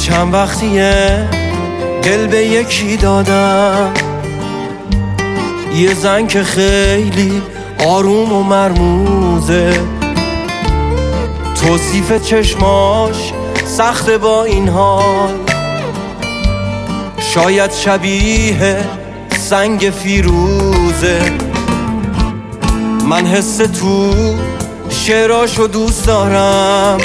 چند وقتیه دل به یکی دادم، یه زن که خیلی آروم و مرموزه، توصیف چشماش سخته با این حال، شاید شبیه سنگ فیروزه. من حس تو شعراشو دوست دارم،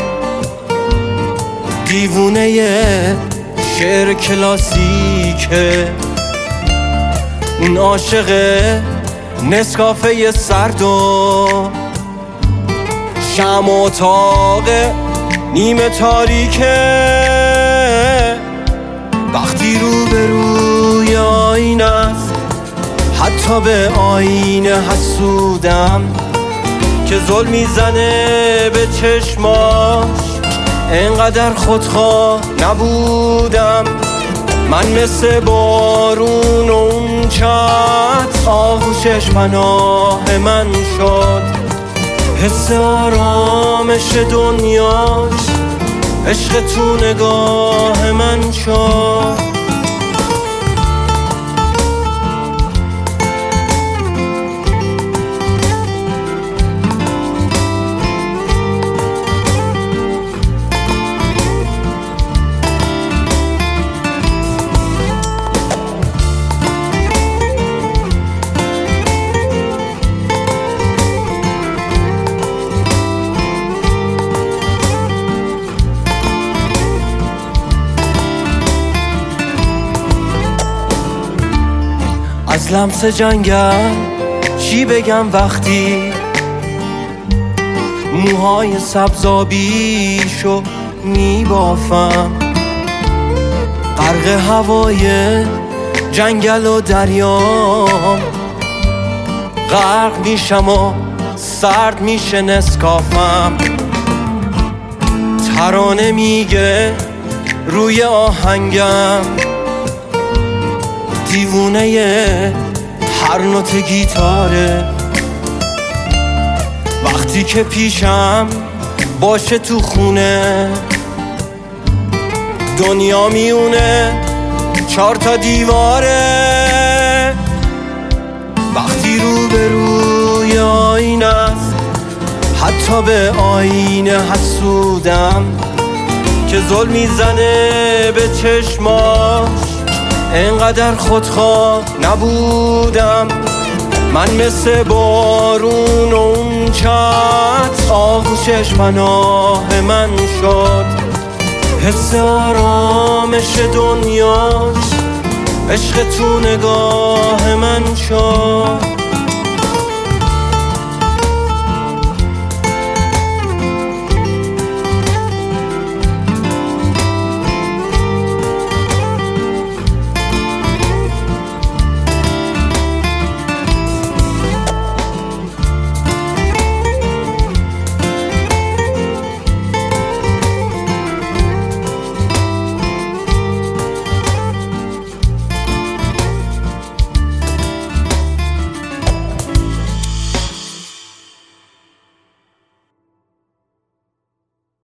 دیوونه شعر کلاسیکه، اون عاشق نسکافه سرد و شمع و اتاق نیمه تاریکه. وقتی روبروی آینه است، حتی به آینه حسودم که ظلم میزنه به چشماش، انقدر خودخواه نبودم. من مثل بارون و اون چت آغوشش پناه من شد، حس آرامش دنیاش عشق تو نگاه من شد. از لمس جنگل چی بگم وقتی موهای سبزابیشو میبافم، غرق هوای جنگل و دریام، غرق میشم و سرد میشه نسکافم. ترانه میگه روی آهنگم، دیوونه هر نوت گیتاره. وقتی که پیشم باشه تو خونه، دنیا میونه 4 تا دیواره. وقتی روبروی آینه است، حتی به آینه حسودم که ظلم میزنه به چشماش، انقدر خودخواه نبودم. من مثل بارون و اون چت آغوشش پناه من شد، حس آرامش دنیاش عشق تو نگاه من شد.